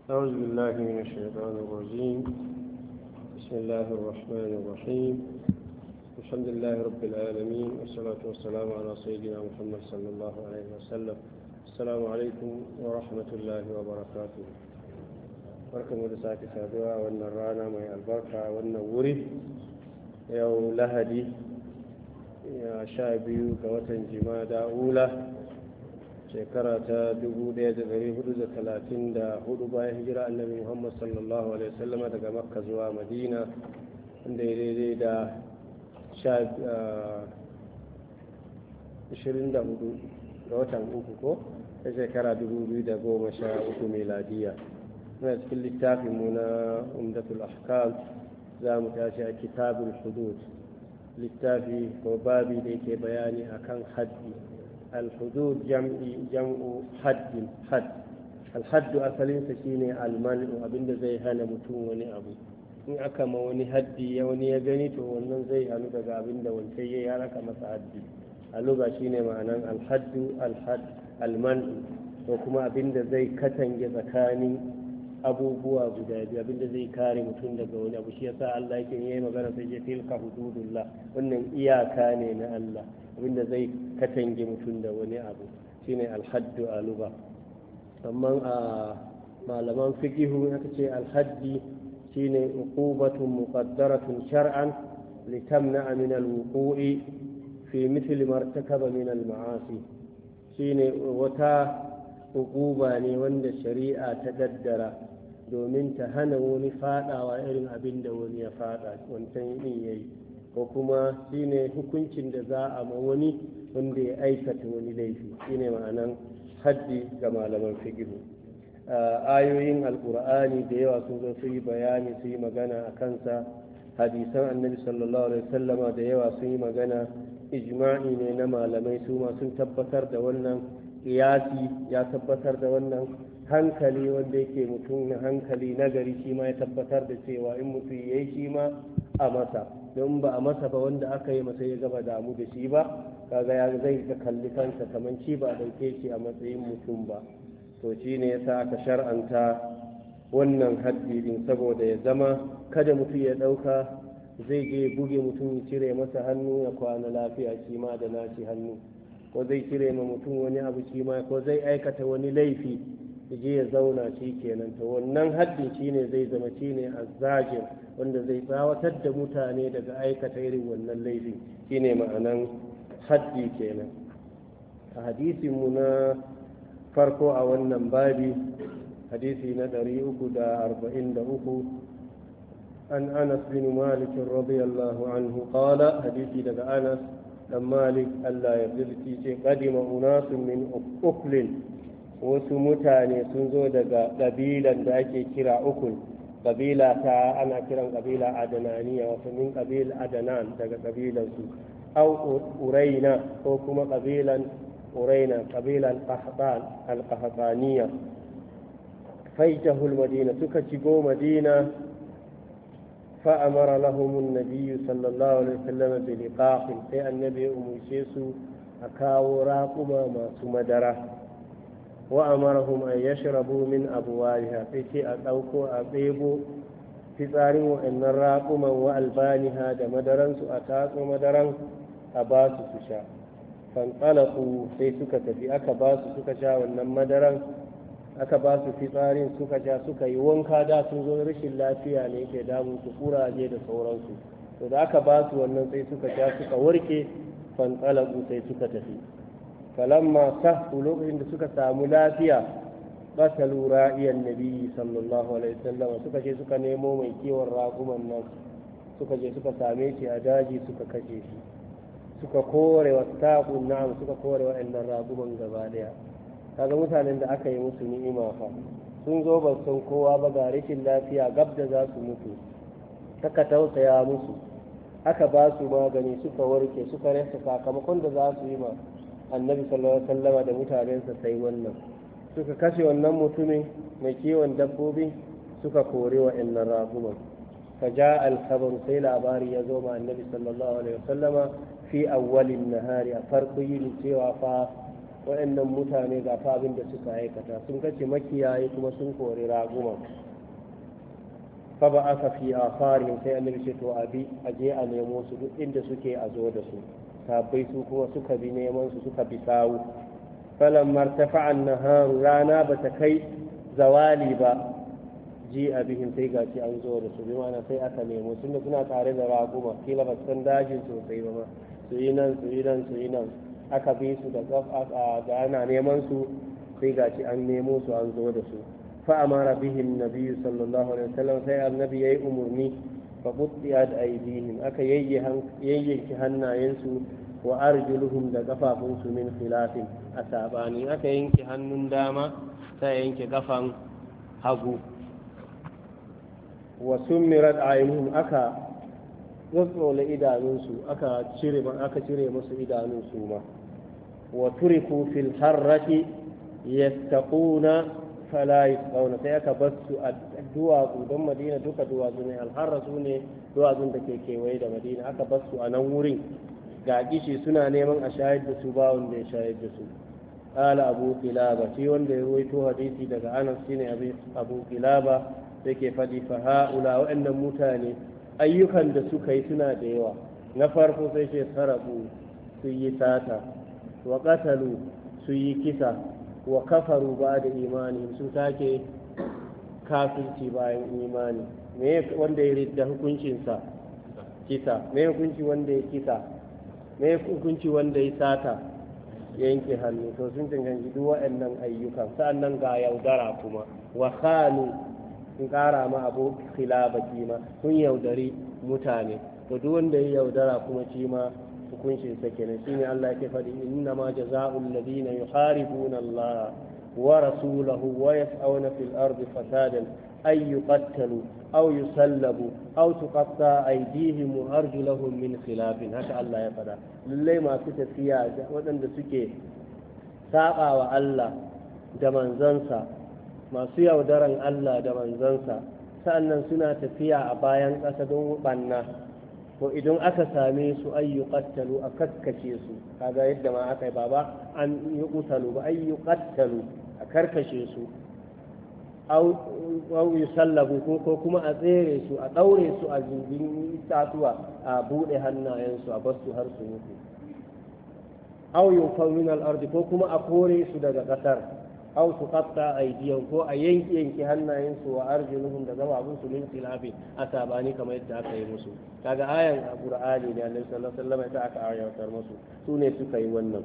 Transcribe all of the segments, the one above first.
أعوذ بالله من الشيطان الرجيم. بسم الله الرحمن الرحيم. الحمد لله رب العالمين، والصلاة والسلام على سيدنا محمد صلى الله عليه وسلم. السلام عليكم ورحمة الله وبركاته. barkamu da sake saduwa a wannan rana mai albarka a wannan wuri yau lahadi 12 ga watan jimada ula shekara ta 1434 bayan hijira annabi Muhammad sallallahu alaihi wasallama daga makka zuwa madina, inda ya daidai da 24 ga watan uku ko ta shekara 2013 miladiya. muna cikin littafin mu na umdatul ahkam, za mu tashi a kitabul hudud, littafi ko babi da yake bayani akan haddi. الحدود جمع حد. الحد أصلين سكينة المنع abinda zai hana mutum wani abu. in aka ma wani haddi ya wani ya gani to wannan zai hannu daga abinda wancan ya raka masa haddi. a lugha shine ma'anan alhaddu almanu, ko kuma abinda zai katange tsakanin abubuwa guda biyu, abinda zai kare mutum daga wani abu. shi yasa Allah yake yi magana sai ya tilka hududullah, wannan iyaka ne na Allah, abinda zai katange mutum da wani abu shine alhaddu a lugha. amma a malaman fiqhu aka ce alhaddi shine uqubatun muqaddaratun shar'an litamna'a min alwuqu'i fi mithli ma irtakaba min alma'asi. shine wata uquba ne wanda shari'a ta daddara domin ta hana wani fadawa irin abin da wani ya fada wancan yin yayi, ko kuma shine hukuncin da za a ma wani wanda ya aikata wani laifi. shine ma'anan haddi ga malaman fiqh. ayoyin alqur'ani da yawa sun zo su yi bayani, su yi magana a kansa. hadisan annabi sallallahu alaihi wasallama da yawa sun yi magana. ijma'i ne na malamai, su ma sun tabbatar da wannan. qiyasi ya tabbatar da wannan. hankali wanda yake mutum na hankali nagari shi ma ya tabbatar da cewa in mutum yayi shi ma a masa, don ba a masa ba wanda aka yi masa ya gaba damu da shi ba, kaga ya zai ka kalli kansa kamar shi ba a dauke shi a matsayin mutum ba. to shi ne yasa aka shar'anta wannan haddi din, saboda ya zama kada mutum ya dauka zai je buge mutum ya cire masa hannu ya kwana lafiya shi ma da nashi hannu, ko zai cire ma mutum wani abu shi ma, ko zai aikata wani laifi je ya zauna shi kenan. to wannan haddin shine zai zama shine azzajir, wanda zai tsawatar da mutane daga aikata irin wannan laifin. shine ma'anan haddi kenan. a hadisin mu na farko a wannan babi, hadisi na 343, an Anas bin Malik radiyallahu anhu qala, hadisi daga Anas dan Malik Allah ya yarda ce, qadima unasun min uklin, wasu mutane sun zo daga ƙabilan da ake kira ukul. ƙabila ta ana kiran ƙabila adananiya, wasu min ƙabil adanan daga ƙabilansu, au uraina ko kuma ƙabilan uraina, ƙabilan al-qahtaniya. faitahul madina, suka shigo madina. fa'amara lahumun nabiyyu sallallahu alaihi wasallam bi liqaqin, sai annabi ya umurce su a kawo raƙuma masu madara. وأمرهم أن يشربوا من أبوالها، فيتي أتوكو أبيبو في طارين وإن الراقما وألبانها دمدرا سؤتاك ومدرا أباس سشا. فانطلقوا في سكة في أكباس سكشا وإن مدرا أكباس في طارين سكشا سكا يوانكا دا سنزون رش الله فيها نيكي دامو سكورا جيد صورانسو. وإذا أكباس وإن في سكشا سكا وركي فانطلقوا في سكة في. فلما سهوا لغين da suka samu lafiya, qatalu ra'iyan nabi sallallahu alaihi wasallam, suka je suka nemo mai kiwon raguman nan, suka je suka same shi a daji, suka kashe shi, suka kore wasaqun na'am, suka kore wa'annan raguman gaba daya. kaga mutanen da aka yi musu ni'ima fa, sun zo ba san kowa ba, ga rashin lafiya gab da za su mutu, aka tausaya musu, aka ba su magani, suka warke, suka rasa sakamakon da za su yi ma annabi sallallahu alaihi wasallam da mutanensa sai wannan, suka kashe wannan mutumin mai kiwon dabbobi, suka kore wa innan raguman. فجاء الخبر سيل أباري يزوم النبي صلى الله عليه وسلم في أول النهار أفرقي لسوى waɗannan mutane ga fa abin da suka aikata sun kace makiyaye kuma sun kori raguma fa ba aka fi afarihim sai annabi ce to abi aje a nemo su duk inda suke a zo da su sabai su kuma suka bi neman su suka bi sawu falan martafa an-naharu rana bata kai zawali ba ji a bihin sai gaci an zo da su bi mana sai aka nemo tunda suna tare da raguma kila ba san dajin sosai ba ma su yi nan su yi nan su yi nan aka bi su da ana neman su sai gaci an nemo su an zo da su fa amara bihin nabiyyu sallallahu alaihi wasallam sai annabi yayi umurni fa qutiyat aydihim aka yayyanki hannayensu wa arjuluhum da kafafunsu min khilafin a sabani aka yanke hannun dama sai yanke kafan hagu wa summirat aynuhum aka tsotsole idanunsu aka cire musu idanunsu ma wa turiku fil harrati yastaquna fala yasqawna sai aka basu a duwatsu don madina duka duwatsu ne alharrasu ne duwatsun da ke kewaye da madina aka basu a nan wurin ga kishi suna neman a shayar da su ba wanda ya shayar da su qala abu qilaba shi wanda ya rawaito hadisi daga anas shine abu qilaba yake faɗi fa ha'ula wa'annan mutane ayyukan da suka yi suna da yawa na farko sai ce sarabu su yi sata wa qatalu su yi kisa wa kafaru ba da imani su take kafirci bayan imani me wanda ya ridda hukuncinsa kisa me hukunci wanda ya kisa me hukunci wanda ya sata yanke hannu to sun cancanci duk waɗannan ayyukan sa'annan ga yaudara kuma wa khanu sun kara ma abu khilabati ma sun yaudari mutane to duk wanda ya yaudara kuma shi ma hukuncin sa kenan shine Allah yake faɗi inna ma jazaa'ul ladina yuharibuna Allah wa rasulahu wa yas'awna fil ardi fasadan ay yuqattalu aw yusallabu aw tuqatta aydihim wa arjuluhum min khilafin haka Allah ya faɗa lallai masu tafiya waɗanda suke saba wa Allah da manzansa masu yaudaran Allah da manzansa sa'annan suna tafiya a bayan ƙasa don banna to idan aka same su ayyu qattalu a kaskace su kaga yadda ma aka yi baba an yi qutalu ba ayyu qattalu a karkashe su aw yusallabu ko kuma a tsere su a daure su a zubin itatuwa a bude hannayensu a basu har su mutu aw yunfaw min al-ardi ko kuma a kore su daga kasar aw tuqatta aydiyan ko a yanki hannayensu wa arjuluhum da gababun su min khilafin a sabani kamar yadda aka yi musu kaga ayan Qur'ani ne Annabi sallallahu alaihi wasallam ita aka ayatar musu su ne suka yi wannan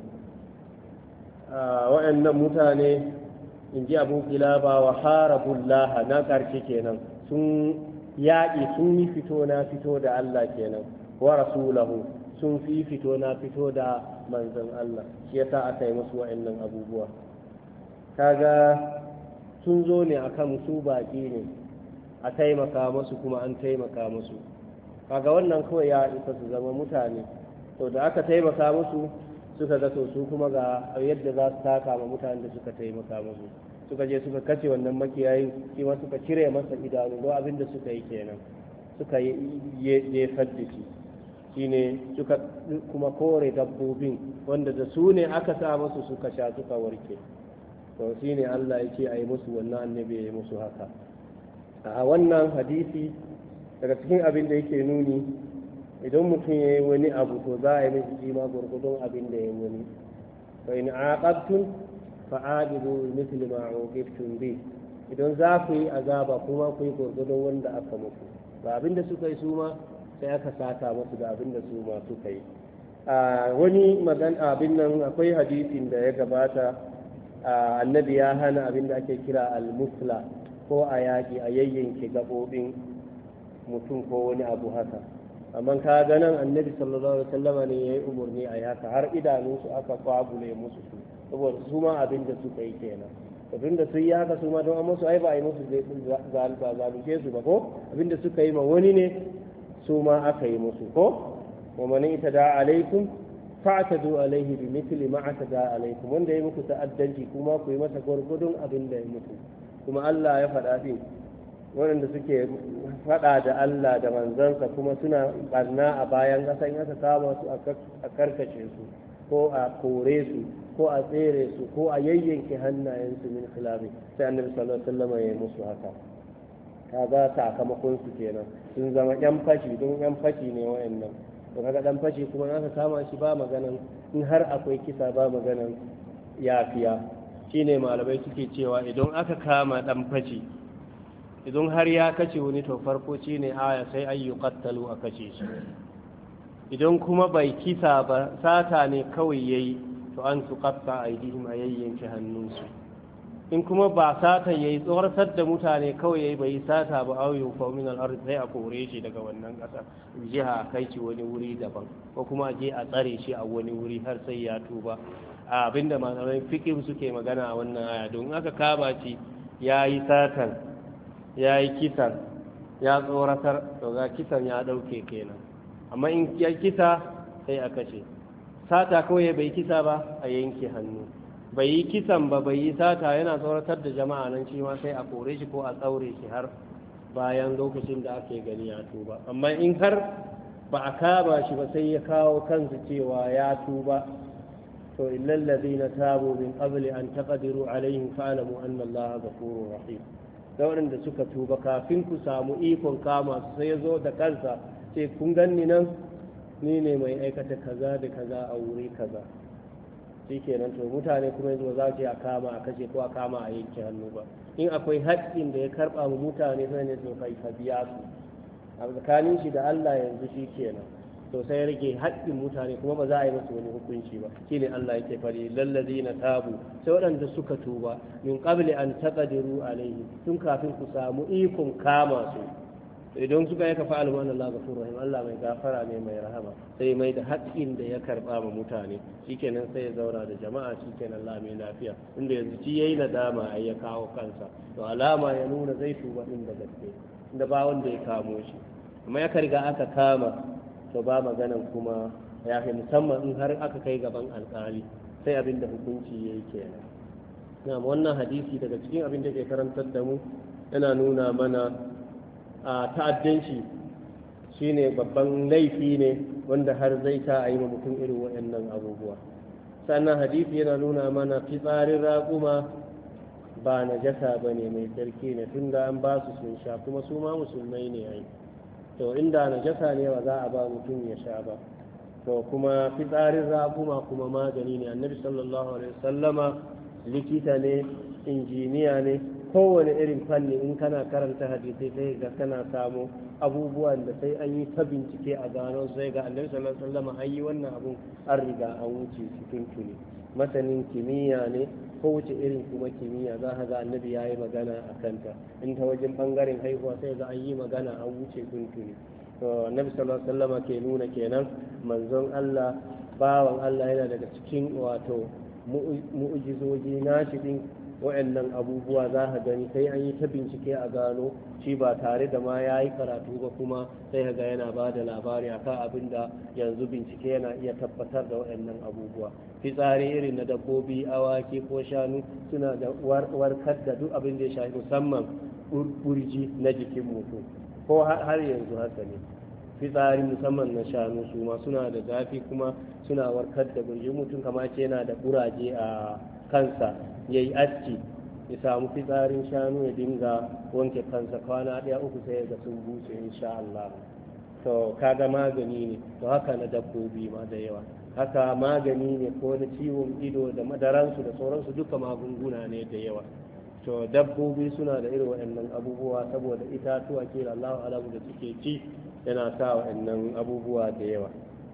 wa'annan mutane in ji Abu Kilaba wa harabullah na karshe kenan sun yaƙi sun yi fito na fito da Allah kenan wa rasulahu sun fi fito na fito da manzon Allah shi yasa aka yi musu wa'annan abubuwa kaga sun zo ne akan su baki ne a taimaka musu kuma an taimaka musu kaga wannan kawai ya isa su zama mutane to da aka taimaka musu suka ga to su kuma ga yadda za su taka ma mutanen da suka taimaka musu suka je suka kace wannan makiyayin shi ma suka cire masa idanu don abin da suka yi kenan suka yi jefar da shi shine suka kuma kore dabbobin wanda da su ne aka sa musu suka sha suka warke to shine Allah ya ce a yi musu wannan annabi ya yi musu haka a wannan hadisi daga cikin abin da yake nuni idan mutum ya yi wani abu to za a yi mishi kima gurgudun abin da ya yi wani fa in aqabtum fa aqibu mithli ma uqibtum bi idan za ku yi azaba kuma ku yi gurgudun wanda aka muku ba abin da suka yi su ma sai aka saka musu da abin da su ma suka yi wani magana abin nan akwai hadisin da ya gabata annabi ya hana abin da ake kira al-musla ko a yaƙi a yayyanke gaɓoɓin mutum ko wani abu haka amma ka ga nan annabi sallallahu alaihi wasallama ne yayi umarni a haka har idanunsu aka kwabule musu su saboda su ma abin da suka yi kenan abin da su yi haka su ma don amma su ai ba a yi musu zalunce su ba ko abin da suka yi ma wani ne su ma aka yi musu ko wa man itada alaikum fa'tadu alaihi bi mithli ma atada alaikum wanda ya muku ta'addanci kuma ku yi masa gurgudun abin da ya muku kuma Allah ya faɗa din waɗanda suke faɗa da Allah da manzansa kuma suna barna a bayan ƙasa in aka kama su a karkace su ko a kore su ko a tsere su ko a yayyanke hannayensu min khilafi sai annabi sallallahu alaihi wasallam ya yi musu haka kaga sakamakon su kenan sun zama yan fashi don yan fashi ne wayannan to kaga dan fashi kuma aka kama shi ba maganan in har akwai kisa ba maganan yafiya shine malamai suke cewa idan aka kama dan fashi idan har ya kace wani to farko shine aya sai ayyuqattalu a kace shi idan kuma bai kisa ba sata ne kawai yayi to an tuqatta aidihim ayyanke hannunsu in kuma ba sata yayi tsoratar da mutane kawai yayi bai sata ba ayu fa min al-ard sai a kore shi daga wannan kasa jiha kai shi wani wuri daban ko kuma je a tsare shi a wani wuri har sai ya tuba abinda malamai fiqh suke magana a wannan aya don aka kama shi yayi satan yayi kisan ya tsoratar to ga kisan ya dauke kenan amma in ya kisa sai a kashe sata kawai bai kisa ba a yanke hannu bai yi kisan ba bai yi sata yana tsoratar da jama'a nan shi ma sai a kore shi ko a tsaure shi har bayan lokacin da ake gani ya tuba amma in har ba a kama shi ba sai ya kawo kansu cewa ya tuba to illal ladina tabu min qabli an taqdiru alaihim fa'lamu anna allaha ghafurur rahim da waɗanda suka tuba kafin ku samu ikon kama su sai ya zo da kansa ce kun ganni nan ni ne mai aikata kaza da kaza a wuri kaza shi kenan to mutane kuma yanzu za su a kama a kashe ko a kama a yanke hannu ba in akwai haƙƙin da ya karɓa mu mutane sai ne su kai ka biya su a tsakanin shi da Allah yanzu shi kenan to sai rage haƙƙin mutane kuma ba za a yi musu wani hukunci ba shine Allah yake fari lallazina tabu sai waɗanda suka tuba min qabli an taqdiru alaihi tun kafin ku samu ikon kama su idan suka yaka fa'al wa Allah ghafurur rahim Allah mai gafara ne mai rahama sai mai da haƙƙin da ya karba ma mutane shikenan sai ya zauna da jama'a shikenan Allah mai lafiya inda yanzu shi yayi nadama ai ya kawo kansa to alama ya nuna zai tuba din da gaske inda ba wanda ya kamo shi amma ya riga aka kama to ba maganan kuma ya fi musamman in har aka kai gaban alƙali sai abin da hukunci yayi kenan na wannan hadisi daga cikin abin da ke karantar da mu yana nuna mana a ta'addanci shine babban laifi ne wanda har zai ta a yi ma mutum irin waɗannan abubuwa sannan hadisi yana nuna mana fitsarin raƙuma ba najasa ba ne mai tsarki ne tun da an ba su sun sha kuma su ma musulmai ne ai to inda najasa ne ba za a ba mutum ya sha ba to kuma fitsarin raƙuma kuma magani ne annabi sallallahu alaihi wasallama likita ne injiniya ne kowane irin fanni in kana karanta hadisai sai ga kana samu abubuwan da sai an yi ta bincike a gano sai ga annabi sallallahu alaihi wasallam an yi wannan abun an riga an wuce cikin tuni masanin kimiyya ne ko wuce irin kuma kimiyya za ka ga annabi ya yi magana a kanta in ta wajen bangaren haihuwa sai ga an yi magana an wuce tuntuni to annabi sallallahu alaihi wasallam ke nuna kenan manzon Allah bawan Allah yana daga cikin wato mu'ujizoji nashi din wa'annan abubuwa za ka gani sai an yi ta bincike a gano shi ba tare da ma ya yi karatu ba kuma sai ga yana ba da labari a kan abin da yanzu bincike yana iya tabbatar da wa'annan abubuwa fitsari irin na dabbobi awaki ko shanu suna da warkar da duk abin da ya shafi musamman kurji na jikin mutum ko har yanzu haka ne fitsari musamman na shanu su ma suna da zafi kuma suna warkar da kurji mutum kamar ce yana da kuraje a kansa ya yi aski ya samu fitsarin shanu ya dinga wanke kansa kwana ɗaya uku sai ga sun buce insha Allah to kaga magani ne to haka na dabbobi ma da yawa haka magani ne ko na ciwon ido da madaransu da sauransu duka magunguna ne da yawa to dabbobi suna da irin waɗannan abubuwa saboda itatuwa ke Allah alamu da suke ci yana sa waɗannan abubuwa da yawa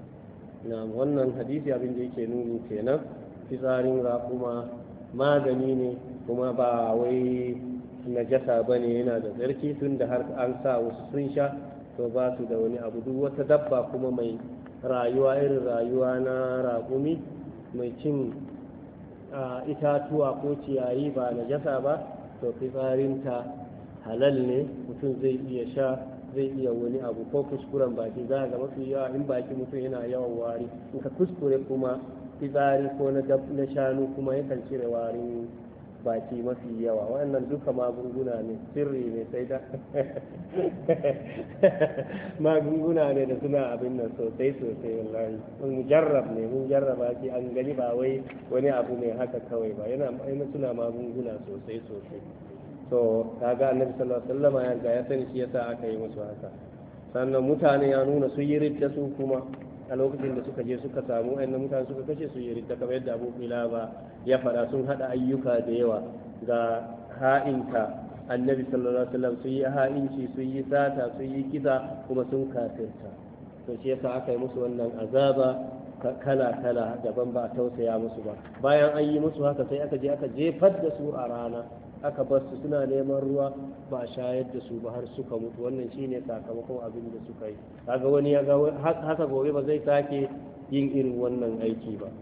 na wannan hadisi abin da yake nuni kenan fitsarin raƙuma magani ne kuma ba wai najasa ba ne yana da tsarki tun da har an sa wasu sun sha to ba su da wani abu duk wata dabba kuma mai rayuwa irin rayuwa na raƙumi mai cin itatuwa ko ciyayi ba najasa ba to fitsarinta halal ne mutum zai iya sha zai iya wani abu ko kuskuren baki za ga mafi yawa in baki mutum yana yawan wari in ka kuskure kuma fitsari ko na shanu kuma yakan cire warin baki mafi yawa. Wannan duka magunguna ne, sirri ne, sai da magunguna ne da suna abin nan sosai wallahi. Mun jarraba shi an gani, ba wai wani abu ne haka kawai ba, yana suna magunguna sosai. To kaga annabi sallallahu alaihi wasallam ya ga ya sani shi yasa aka yi musu haka. Sannan mutane ya nuna su yi ridda su kuma a lokacin da suka je suka samu ainihin mutane suka kashe su yi ridda, kamar yadda Abu Qilaba ya faɗa, sun haɗa ayyuka da yawa ga ha'inka annabi sallallahu alaihi wasallam, sun yi ha'inci, sun yi sata, sun yi kisa, kuma sun kafirta. To shi yasa aka yi musu wannan azaba kala daban, ba a tausaya musu ba. Bayan an yi musu haka sai aka je aka jefar da su a rana, aka bar su suna neman ruwa, ba a shayar da su ba har suka mutu. Wannan shine sakamakon abin da suka yi. Kaga wani ya ga haka gobe ba zai sake yin irin wannan aiki ba.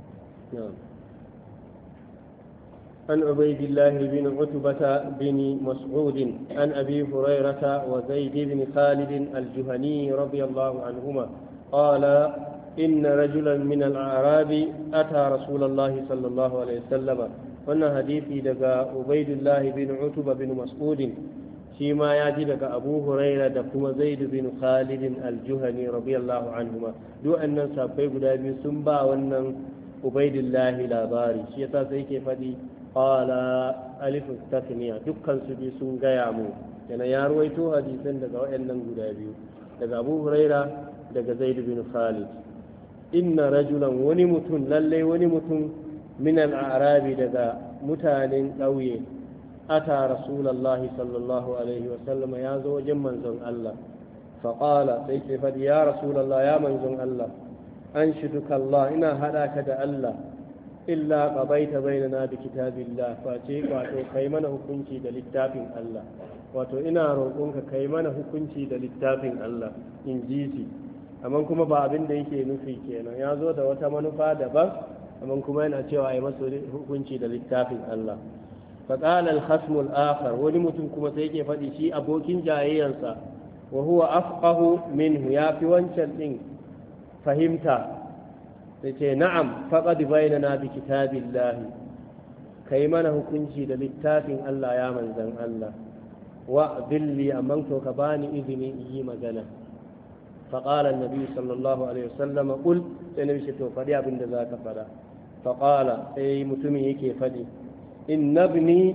عن عبيد الله بن عتبة بن مسعود عن أبي هريرة وزيد بن خالد الجهني رضي الله عنهما قال إن رجلا من الأعراب أتى رسول الله صلى الله عليه وسلم. wannan hadisi daga Ubaidullah bin Utba bin Mas'ud, shi ma ya ji daga Abu Huraira da kuma Zaid bin Khalid al-Juhani radiyallahu anhuma. Duk annan sahabbai guda biyu sun ba wannan Ubaidullah labari, shi yasa sai yake fadi qala alif tasniya, dukkan su bi sun gaya mu. Yana ya ruwaito hadisin daga wayannan guda biyu, daga Abu Huraira daga Zaid bin Khalid. Inna rajulan, wani mutum من الأعراب دغا متانين قوي أتى رسول الله صلى الله عليه وسلم يا زوج منزل الله فقال سيف يا رسول الله يا منزل الله أنشدك الله إنا هداك دا الله إلا قضيت بيننا بكتاب الله فاتيك واتو كيمنه كنشي دا للتافين الله واتو إنا روكونك كيمنه كنشي دا للتافين الله إنجيسي أما كما بابين دا يكي نفي كينا يا زوج وتمنفا دبا amma kuma yana cewa ai masa hukunci da littafin Allah. Faqala al-khasm al-akhar, wani mutum kuma sai yake faɗi shi abokin jayayyansa, wa huwa afqahu minhu, ya fi wancan din fahimta, sai ce na'am faqad bainana bi kitabillahi, kai mana hukunci da littafin Allah ya manzan Allah, wa dilli amman to ka bani izini yi magana. فقال النبي صلى الله عليه وسلم قل سنبي شتو فدي abin da zaka fada. فقال اي متمي yake fadi inna ibni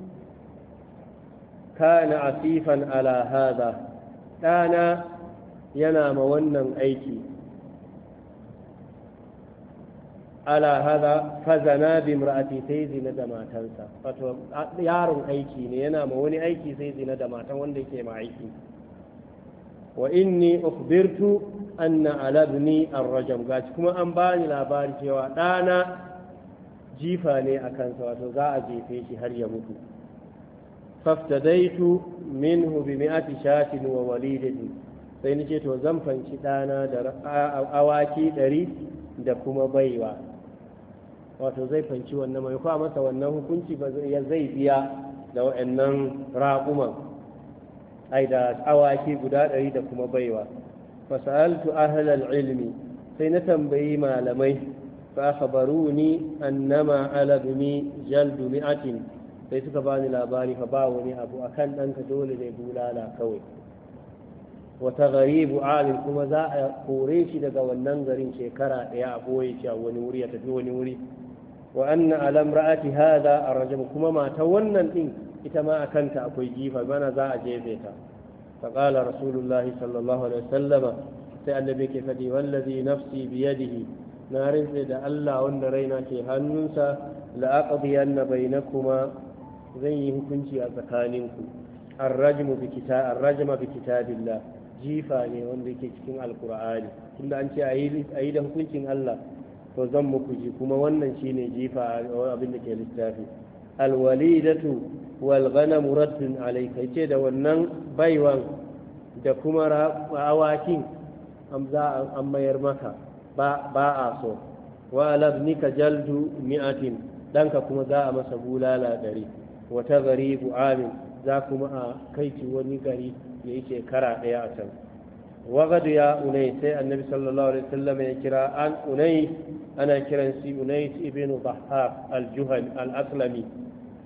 kana asifan ala hada, dana yana ma wannan aiki, ala hada fazana bi imraati, sai zina da matansa. Wato yaron aiki ne, yana ma wani aiki sai zina da matan wanda yake ma aiki. wa inni ukhbirtu anna ala ibni ar-rajam, gaci kuma an bani labari cewa dana jifa ne a kansa, wato za a jefe shi har ya mutu. faftadaitu minhu bi mi'ati shatin wa walidatin, sai nace to zan fanci dana da awaki 100 da kuma baiwa. wato zai fanci wannan mai kwa masa wannan hukunci ba zai biya da wa'annan raƙuman, ai da awaki guda 100 da kuma baiwa. fasaltu ahlal ilmi, sai na tambayi malamai, fa akhbaruni annama ala bini jaldu mi'atin, sai suka bani labari fa ba wani abu akan danka dole ne bulala kawai. wa taghribu alim, kuma za a kore shi daga wannan garin shekara daya a boye shi a wani wuri, ya tafi wani wuri. wa anna ala imra'ati hadha ar-rajul, kuma mata wannan din ita ma akanta akwai jifa, mana za a jefe ta. faqala rasulullah sallallahu alaihi wasallam, sai annabi ke fadi wallazi nafsi biyadihi, na rinse da Allah wanda raina ke hannunsa, la aqdiyanna bainakuma, zan yi hukunci a tsakaninku. ar-rajmu bi kitabillah, jifa ne wanda yake cikin alqur'ani, tunda an ce ayi da hukuncin Allah, to zan muku ji, kuma wannan shine jifa abin da ke littafi. alwalidatu wal ghanamu raddun alayka, ce da wannan baiwan da kuma awakin an mayar maka, ba a so. wa labnika jaldu mi'atin, danka kuma za a masa bulala 100. wa taghribu amin, za kuma a kai ki wani gari ya yi shekara ɗaya a can. wagadu ya unai, sai annabi sallallahu alaihi wasallam ya kira an unai, ana kiran shi unai ibn bahar al-juhani al-aslami,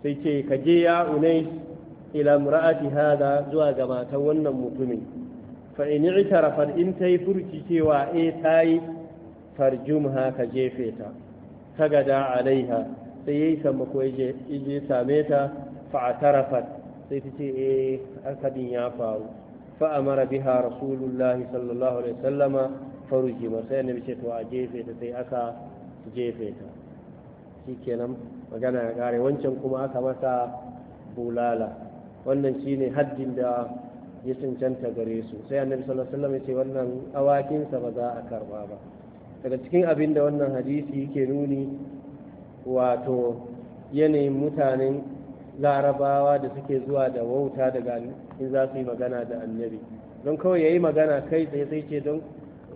sai ce ka je ya unais ila mura'ati hada zuwa ga matan wannan mutumin fa in i'tarafat in tayi furci cewa tayi farjumha ka jefe ta tagada alaiha sai yayi sammako yaje same ta fa atarafat sai ta ce akadin ya faru fa amara biha rasulullahi sallallahu alaihi wasallama farujima sai annabi ce to a jefe ta sai aka jefe ta shikenan magana ya kare wancan kuma aka masa bulala wannan shine haddin da ya cancanta gare su sai annabi sallallahu alaihi wasallam ya ce wannan awakinsa ba za a karba ba daga cikin abin da wannan hadisi yake nuni wato yanayin mutanen larabawa da suke zuwa da wauta daga in za su yi magana da annabi don kawai ya yi magana kai tsaye sai ce don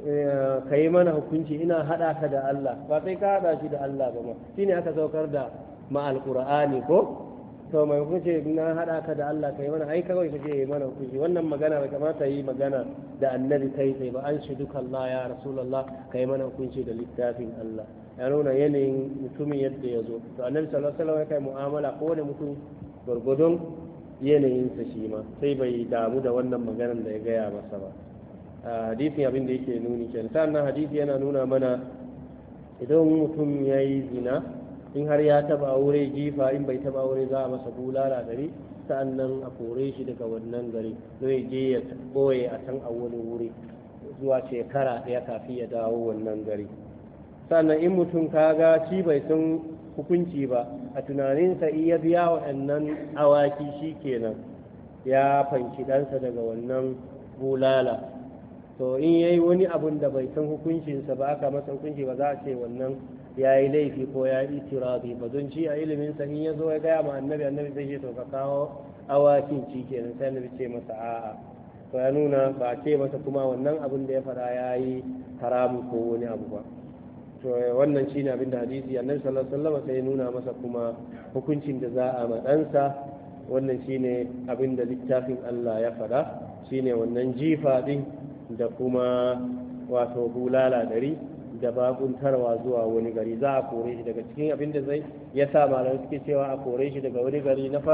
ka yi mana hukunci ina haɗa ka da Allah ba sai ka haɗa shi da Allah ba ma shi ne aka saukar da ma'al qur'ani ko to mai hukunci na haɗa ka da Allah ka yi mana ai kawai ka ce yi mana hukunci wannan magana bai kamata yi magana da annabi kai tsaye ba an shi duka Allah ya rasulullah ka yi mana hukunci da littafin Allah ya nuna yanayin mutumin yadda ya zo to annabi sallallahu alaihi wasallam ya kai mu'amala ko da mutum gurgudun yanayinsa shi ma sai bai damu da wannan maganar da ya gaya masa ba hadisin abin da yake nuni kenan sannan hadisi yana nuna mana idan mutum ya yi zina in har ya taba aure jifa in bai taba aure za a masa bulala gari sa'annan a kore shi daga wannan gari zai je ya boye a can a wani wuri zuwa shekara ɗaya kafin ya dawo wannan gari sannan in mutum kaga shi bai san hukunci ba a tunaninsa iya biya waɗannan awaki shi kenan ya fanki ɗansa daga wannan bulala to in yayi wani abun da bai san hukuncinsa ba aka masa hukunci ba za a ce wannan ya yi laifi ko ya yi itirazi ba don ci a iliminsa in ya zo ya gaya ma annabi zai ce to ka kawo awakin ci kenan sai annabi ce masa a'a to ya nuna ba a ce masa kuma wannan abun da ya faɗa ya yi haramu ko wani abu ba to wannan shine abin da hadisi annabi sallallahu alaihi wasallam sai ya nuna masa kuma hukuncin da za a madansa wannan shine abin da littafin Allah ya faɗa shine wannan jifa din da kuma wato bulala ɗari da bakuntarwa zuwa wani gari za a kore shi daga cikin abin da zai ya sa malamai suke cewa a kore shi daga wani gari na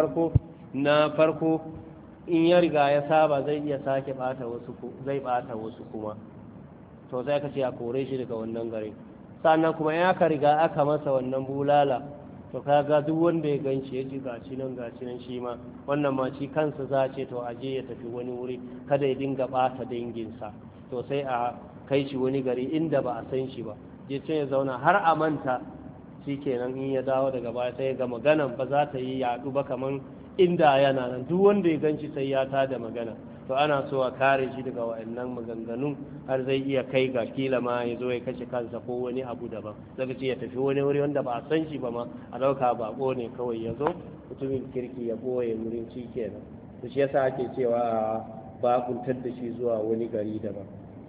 farko in ya riga ya saba zai iya sake bata wasu kuma to sai ka ce a kore shi daga wannan gari sannan kuma ya ka riga aka masa wannan bulala to kaga duk wanda ya ganci ya ji gaci nan shi ma wannan ma shi kansa za ce to aje ya tafi wani wuri kada ya dinga bata danginsa to sai a kai shi wani gari inda ba a san shi ba je can ya zauna har a manta shikenan in ya dawo daga baya sai ga maganan ba za ta yi yaɗu ba kaman inda yana nan duk wanda ya ganci sai ya tada magana to ana so a kare shi daga wa'annan maganganun har zai iya kai ga kila ma ya zo ya kashe kansa ko wani abu daban daga ce ya tafi wani wuri wanda ba a san shi ba ma a ɗauka bako ne kawai ya zo mutumin kirki ya ɓoye wurin shi kenan to shi yasa ake cewa a bakuntar da shi zuwa wani gari daban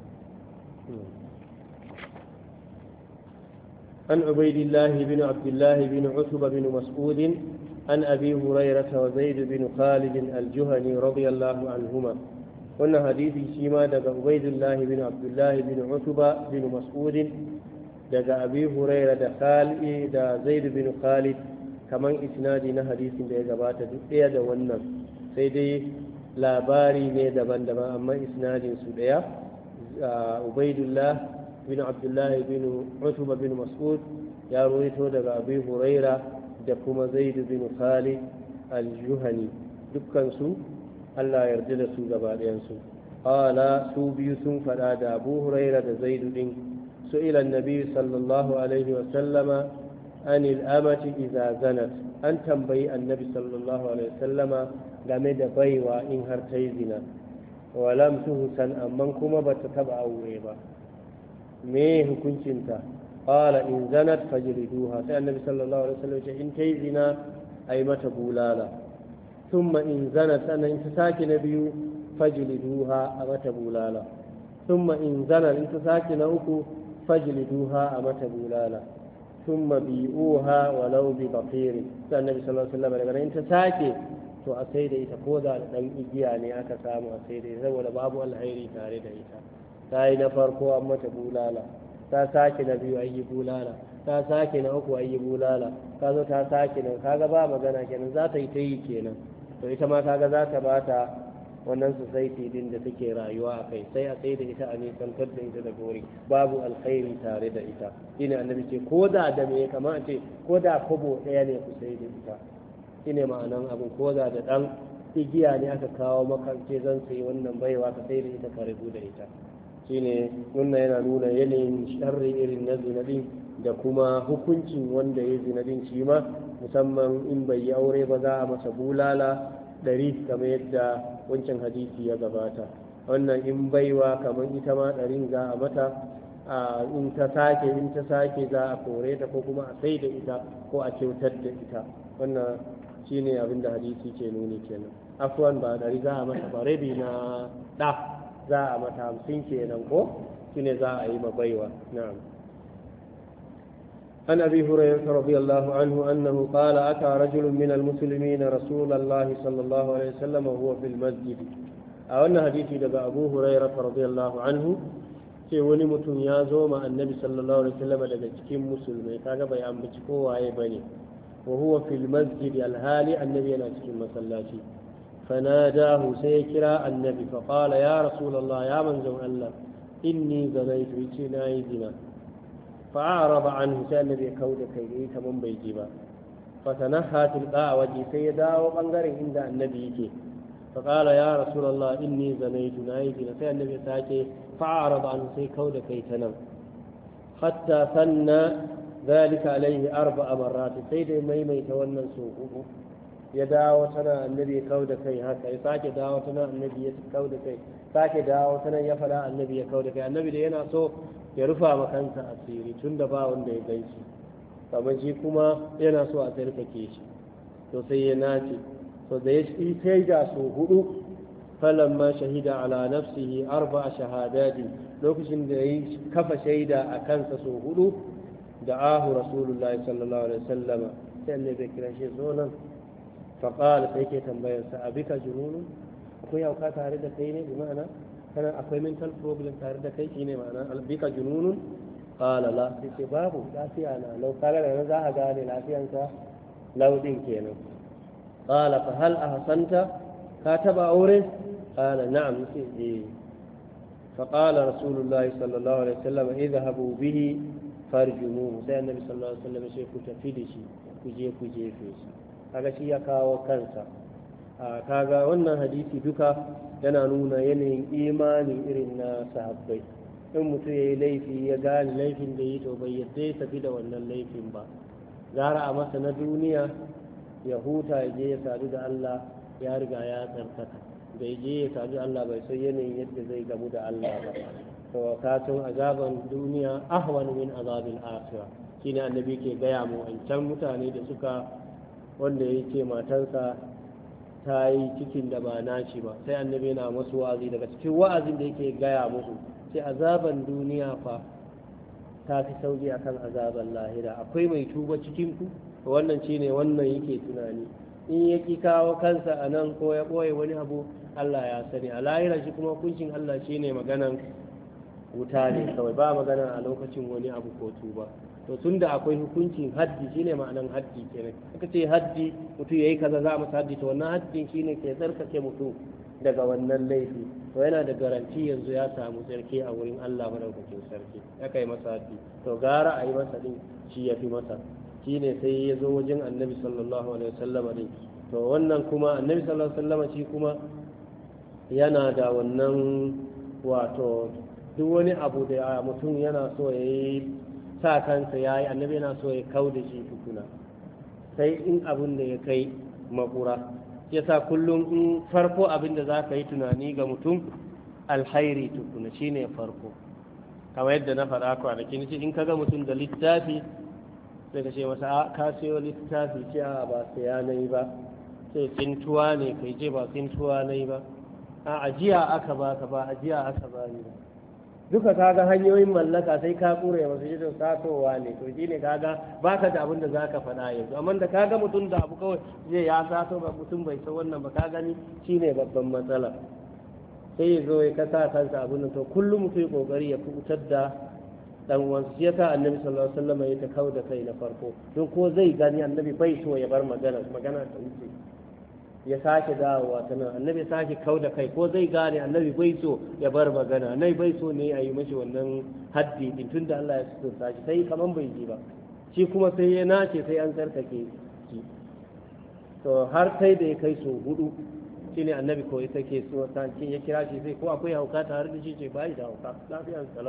عن عبيد الله بن عبد الله بن عتبة بن مسعود عن أبي هريرة وزيد بن خالد الجهني رضي الله عنهما قلنا حديث شيما دقى عبيد الله بن عبد الله بن عتبة بن مسعود دقى أبي هريرة دا زيد بن خالد كمان إسنادنا حديث دقى بات دقيا دوانا سيدي labari ne daban-daban amma isnadin su daya ubaidullah bin abdullahi bin utuba bin mas'ud ya rawaito daga abi huraira da kuma zaid bin khalid al-juhani dukkan su Allah ya yarda da su gaba ɗayan su qala su biyu sun fada da abu huraira da zaid din su ila annabi sallallahu alaihi wa sallama anil amati idza zanat an tambayi annabi sallallahu alaihi wa sallama game da baiwa in har ta yi zina walam tuhsan amma kuma ba ta taba aure ba me hukuncinta qala in zanat fajliduha sai annabi sallallahu alaihi wasallam ce in ta yi zina ai mata bulala thumma in zanat sannan in ta sake na biyu fajliduha a mata bulala thumma in zanat in ta sake na uku fajliduha a mata bulala thumma bi'uha walau bi baqir sai annabi sallallahu alaihi wasallam daga in ta sake to a sai da ita ko da dan igiya ne aka samu a sai da ita saboda babu alheri tare da ita ta yi na farko an mata bulala ta sake na biyu an yi bulala ta sake na uku ayi bulala ka zo ta sake na kaga ba magana kenan za ta yi ta yi kenan to ita ma kaga za ta bata wannan society din da take rayuwa a kai sai a sai da ita a nisantar da ita da gori babu alkhairi tare da ita shine annabi ce ko da me kamar ce ko da kobo ɗaya ne ku sai da ita shine ma'anan abin ko da ɗan igiya ne aka kawo maka ce zan sayi wannan baiwa ka sai da ita ka rabu da ita shine wannan yana nuna yanayin sharri irin na zinadin da kuma hukuncin wanda ya zinadin shi ma musamman in bai yi aure ba za a masa bulala 100 kamar yadda wancan hadisi ya gabata wannan in baiwa kamar ita ma 100 za a mata in ta sake za a kore ta ko kuma a sai da ita ko a kyautar da ita wannan shine abin da hadisi ke nuni kenan afwan ba 100 za a mata ba rabi na da za a mata 50 kenan ko shine za a yi ma baiwa na'am عن أبي هريرة رضي الله عنه أنه قال أتى رجل من المسلمين رسول الله صلى الله عليه وسلم وهو في المسجد أولنا حديثي لبا أبو هريرة رضي الله عنه ce wani mutum ya zo ma annabi sallallahu alaihi wasallam daga cikin musulmai kaga bai ambaci kowaye bane wa huwa fil masjid alhali annabi yana cikin masallaci fanadahu sai ya kira annabi fa qala ya rasulullah ya manzon Allah inni zanaitu yace nayi zina فأعرض عنه سأل النبي كود كيدي كمن بيجيبا فتنحى تلقاء وجهي سيدا وقنقر عند النبي كي فقال يا رسول الله إني زنيت نايدنا سأل النبي ساكي فأعرض عنه سي كود كيتنا حتى ثنى ذلك عليه 4 مرات سيد ميمي تولى سوقه يداوتنا النبي كود كي هكا يساكي داوتنا النبي كود كي ساكي داوتنا يفلا النبي كود كي النبي لينا سوق ya rufa makansa asiri tun da ba wanda ya gan shi kamar shi kuma yana so a tsarkake shi to sai ya nace to da ya yi shaida so 4 falamma shahida ala nafsihi 4 shahadati lokacin da ya kafa shaida a kansa so 4 da ahu rasulullahi sallallahu alaihi wasallam sai annabi ya kira shi zo nan fa qala sai ke tambayar sa abika jununun akwai hauka tare da kai ne bi ma'ana kana akwai mental problem tare da kai shine ma'ana albika jununun qala la sai babu lafiya na lau kaga da za a gane lafiyanka laudin kenan qala fa hal ahsanta ka taba aure qala na'am sai eh fa qala rasulullahi sallallahu alaihi wasallam idhabu bihi farjumuhu sai annabi sallallahu alaihi wasallam sai ku tafi da shi ku je shi kaga shi ya kawo kansa kaga wannan hadisi duka yana nuna yanayin imani irin na sahabbai in mutum ya yi laifi ya gane laifin da yi to bai yadda ya tafi da wannan laifin ba gara a masa na duniya ya huta ya je ya sadu da Allah ya riga ya tsarkaka bai je ya sadu da Allah bai san yanayin yadda zai gamu da Allah ba to katun azaban duniya ahwan min azabil akhirah shine annabi ke gaya mu an can mutane da suka wanda yake matansa ta yi cikin da ba nashi ba sai annabi na masu wa'azi daga cikin wa'azin da yake gaya musu sai azaban duniya fa ta fi sauki akan azaban lahira akwai mai tuba cikin ku wannan shine wannan yake tunani in ya ki kawo kansa a nan ko ya ɓoye wani abu Allah ya sani a lahira shi kuma hukuncin Allah shine maganan wuta ne kawai ba magana a lokacin wani abu ko tuba to tun da akwai hukuncin haddi shine ma'anan haddi kenan aka ce haddi mutum yayi kaza za a masa haddi to wannan haddin shine ke tsarkake mutum daga wannan laifi to yana da garanti yanzu ya samu tsarki a wurin Allah madaukakin sarki ya kai masa haddi to gara a yi masa din shi ya fi masa shine sai ya zo wajen annabi sallallahu alaihi wasallam din to wannan kuma annabi sallallahu alaihi wasallam shi kuma yana da wannan wato duk wani abu da mutum yana so ya yi sa kansa ya yi annabi yana so ya kau da shi tukuna sai in abin da ya kai makura ya sa kullum in farko abin da za ka yi tunani ga mutum alhairi tukuna shi ne farko kamar yadda na faɗa kwanakin ce in ka ga mutum da littafi sai ka ce masa a ka sayo littafi ce a ba saya na yi ba sai tsintuwa ne kai ce ba tsintuwa na yi ba a ajiya aka ba ka ba ajiya aka ba ni ba duka kaga hanyoyin mallaka sai ka kure masu jidin satowa ne to shi ne kaga baka da abin da za ka faɗa yanzu amma da kaga mutum da abu kawai zai ya sato ba mutum bai san wannan ba ka gani shi ne babban matsala sai ya zo ya kasa kansa abin to kullum mutum ya kokari ya fitar da dan uwansa. Shi yasa annabi sallallahu alaihi wasallam ya ta kauda kai na farko don ko zai gani annabi bai so ya bar magana ta wuce ya sake dawowa ta nan annabi ya sake kauda kai ko zai gane annabi bai so ya bar magana annabi bai so ne a yi mashi wannan haddi din tunda Allah ya sutunta shi sai kaman bai ji ba shi kuma sai ya nace sai an tsarkake shi to har sai da ya kai so hudu shine annabi ko ya take so kin ya kira shi sai ko akwai hauka tare da shi ce bai da hauka lafiyan salam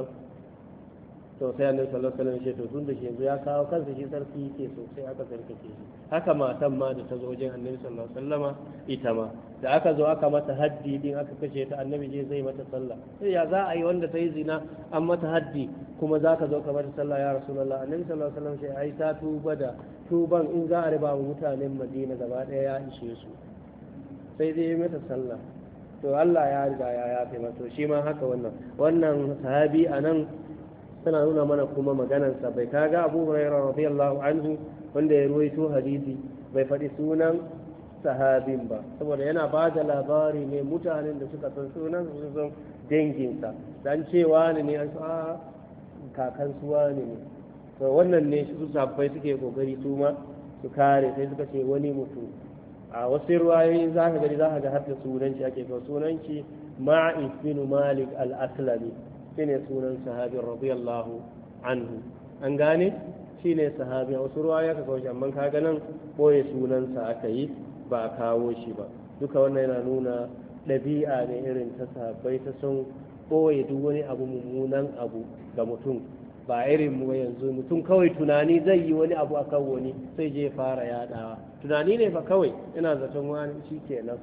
to sai annabi sallallahu alaihi wasallam ya ce to tun da shi yanzu ya kawo kansa shi sarki yake so sai aka tsarkake shi haka matan ma da ta zo wajen annabi sallallahu alaihi wasallama ita ma da aka zo aka mata haddi din aka kashe ta annabi je zai mata sallah sai ya za a yi wanda ta yi zina an mata haddi kuma za ka zo ka mata sallah ya rasulullah annabi sallallahu alaihi wasallam sai ai ta tuba da tuban in za a riba wa mutanen madina gaba daya ya ishe su sai dai mata sallah to Allah ya riga ya yafe mata shi ma haka wannan sahabi anan tana nuna mana kuma maganarsa bai kaga Abu Hurairah radiyallahu anhu wanda ya ruwaito hadisi bai faɗi sunan sahabin ba saboda yana ba da labari ne mutanen da suka san sunan su san danginsa dan cewa ne an sa kakan suwa ne to wannan ne su sabbai suke kokari su ma su kare sai suka ce wani mutum a wasu ruwayoyi za ka ga har da sunanci ake kawo sunanci Ma'is bin Malik al-Aslami shine sunan sahabin radiyallahu anhu an gane shine sahabi a wasu ruwa ya ka kawo shi amma kaga nan boye sunansa aka yi ba a kawo shi ba duka wannan yana nuna ɗabi'a ne irin ta sahabbai ta sun boye duk wani abu mummunan abu ga mutum ba irin mu yanzu mutum kawai tunani zai yi wani abu akan wani sai je fara yadawa tunani ne fa kawai ina zaton wani shi kenan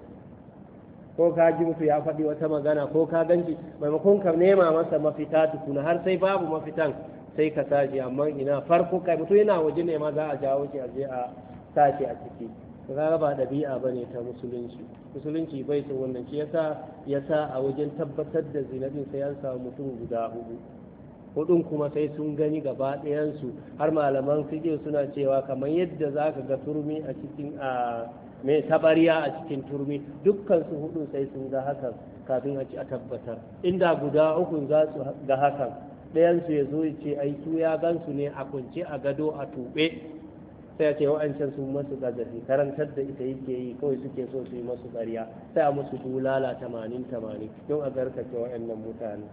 ko ka ji mutu ya faɗi wata magana ko ka ganci maimakon ka nema masa mafita tukuna har sai babu mafitan sai ka sashi amma ina farko kai mutu yana waje ne ma za a jawo shi a je a sashi a ciki to kaga ba ɗabi'a bane ta musulunci bai so wannan shi yasa a wajen tabbatar da zinadin sai an samu mutum guda hudun kuma sai sun gani gaba ɗayansu har malaman fiqh suna cewa kamar yadda zaka ga turmi a cikin mai tabariya a cikin turmi dukkan su hudu sai sun ga hakan kafin a ci a tabbatar inda guda uku za su ga hakan ɗayan su ya zo ya ce ai su ya gansu ne a kunce a gado a tuɓe sai ya ce wa'ancan sun masu gazafi karantar da ita yake yi kawai suke so su yi masu ƙarya sai a musu bulala 80 don a garkace wa'annan mutane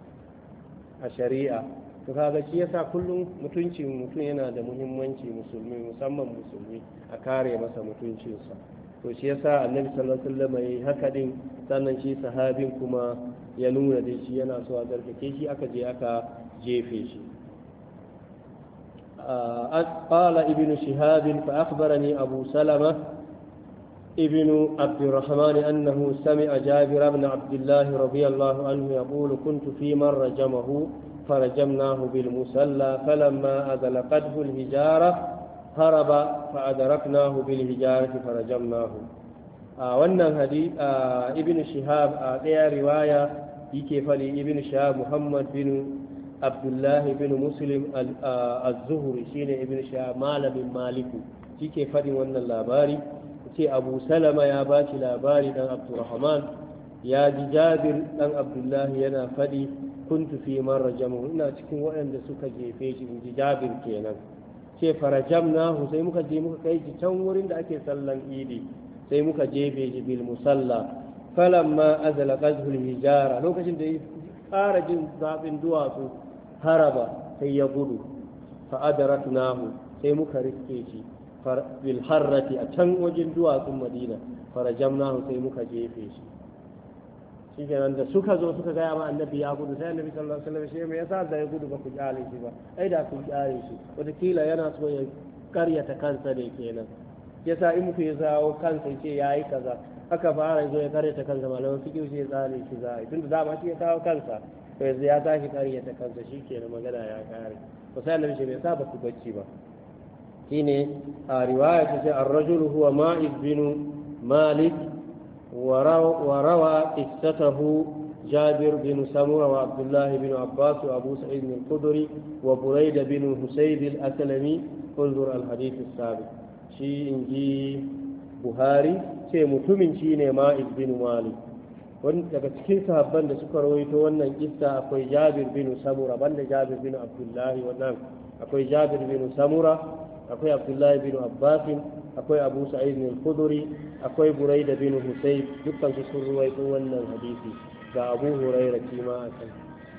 a shari'a to kaga shi yasa kullum mutuncin mutum yana da muhimmanci musamman musulmi a kare masa mutuncinsa to shi yasa annabi sallallahu alaihi wasallam yayi haka din sannan shi sahabin kuma ya nuna da shi yana so a garkake shi aka je aka jefe shi قال ابن شهاب فأخبرني أبو سلمة ابن عبد الرحمن أنه سمع جابر بن عبد الله رضي الله عنه يقول كنت في من رجمه فرجمناه بالمسلى فلما أذلقته الهجارة هرب فأدركناه بالهجارة فرجمناه wannan hadith ibn shihab a ɗaya riwaya yake fali ibn shihab muhammad bin abdullah bin muslim az-zuhri shine ibn shihab malamin maliku yake fadin wannan labari ce abu salama ya bashi labari dan abdurrahman ya ji jabir dan abdullah yana fadi kuntu fi man rajamu ina cikin waɗanda suka jefe shi in ji jabir kenan ce farajamnahu sai muka je muka kai shi can wurin da ake sallan idi sai muka jefe shi bil musalla falamma azala qazhul hijara lokacin da ya fara jin zafin duwatsu haraba sai ya gudu fa adaratnahu sai muka riske shi bil harrati a can wajen duwatsun madina farajamnahu sai muka jefe shi shikenan da suka zo suka gaya ma annabi ya gudu sai annabi sallallahu alaihi wasallam shi me yasa da ya gudu ba ku kyale shi ba ai da ku kyale shi wataƙila yana so ya karyata kansa ne kenan yasa in mutu ya zawo kansa ya ce yayi kaza aka fara zo ya karyata kansa malaman fiqh shi ya tsale shi za a yi tunda dama shi ya kawo kansa to yanzu ya tashi karyata kansa shikenan magana ya kare to sai annabi shi me yasa ba ku bacci ba shine a riwaya ta ce ar-rajulu huwa ma'iz bin malik وروى قصته جابر بن سمرة وعبد الله بن عباس وأبو سعيد الخدري وبريد بن حسيب الأسلمي انظر الحديث السابق شيء إنجي بخاري شيء متمن شيء مائز بن مالك wani daga cikin sahabban da suka rawaito wannan kissa akwai Jabir bin Samura, banda Jabir bin Abdullahi wannan akwai Jabir bin Samura, akwai Abdullahi bin Abbas, akwai Abu Sa'id al-Khudri, akwai Buraida bin Husayb, dukkan su sun rawaito wannan hadisi ga Abu Hurairah kima akan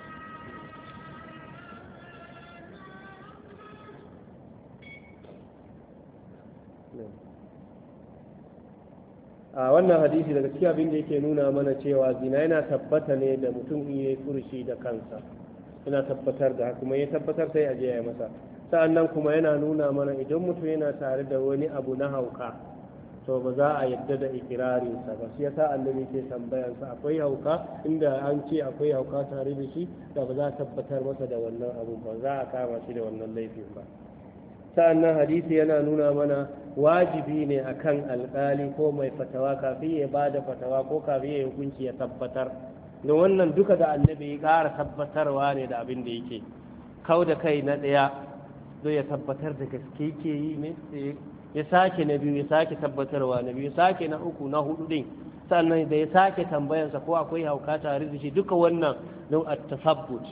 a wannan hadisi daga cikin abin da yake nuna mana cewa zina yana tabbata ne da mutum in yayi furushi da kansa, yana tabbatar da kuma ya tabbatar sai a je ya masa. Sa'annan kuma yana nuna mana idan mutum yana tare da wani abu na hauka to ba za a yadda da ikirarinsa ba, shi yasa annabi ke tambayansa akwai hauka, inda an ce akwai hauka tare da shi da ba za a tabbatar masa da wannan abu ba, za a kama shi da wannan laifin ba. sa'annan hadisi yana nuna mana wajibi ne akan alƙali ko mai fatawa kafin ya ba da fatawa ko kafin ya hukunci ya tabbatar, don wannan duka da annabi ya ƙara tabbatarwa ne da abin da yake kau da kai na ɗaya zai ya tabbatar da gaske ke yi ne, ya sake na biyu ya sake tabbatarwa na biyu ya sake na uku na hudu din, sannan da ya sake tambayansa ko akwai hauka tare da shi, duka wannan don a tasabbut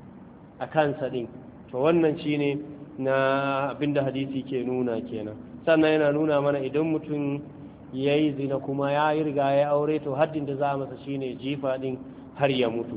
a kansa din. To wannan shine na abinda hadisi ke nuna kenan. Sannan yana nuna mana idan mutum ya yi zina kuma ya yi riga ya aure, to haddin da za a masa shine jifa din har ya mutu.